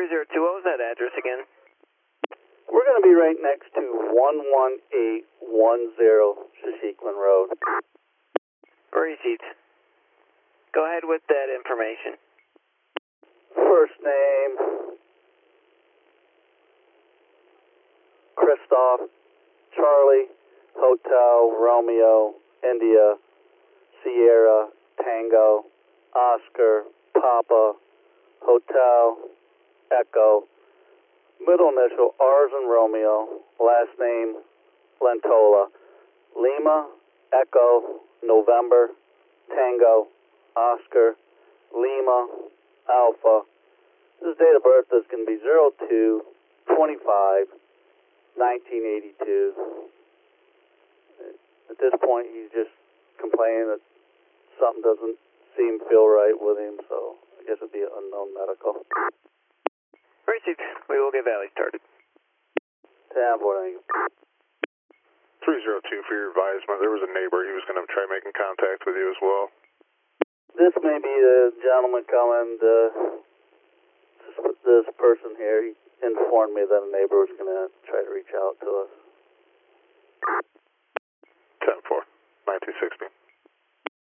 3002, what was that address again? We're going to be right next to 11810 Shashequin Road. Received. Go ahead with that information. First name, Christoph, Charlie, Hotel, Romeo, India, Sierra, Tango, Oscar, Papa, Hotel, Echo, middle initial R's and Romeo, last name Lentola, Lima, Echo, November, Tango, Oscar, Lima, Alpha. His date of birth is going to be 02/25/1982. At this point, he's just complaining that something doesn't feel right with him, so I guess it'd be unknown medical. Received. We will get Valley started. 10-4, 302 for your advisement. There was a neighbor. He was going to try making contact with you as well. This may be the gentleman coming. This person here, he informed me that a neighbor was going to try to reach out to us. 10-4, 9260.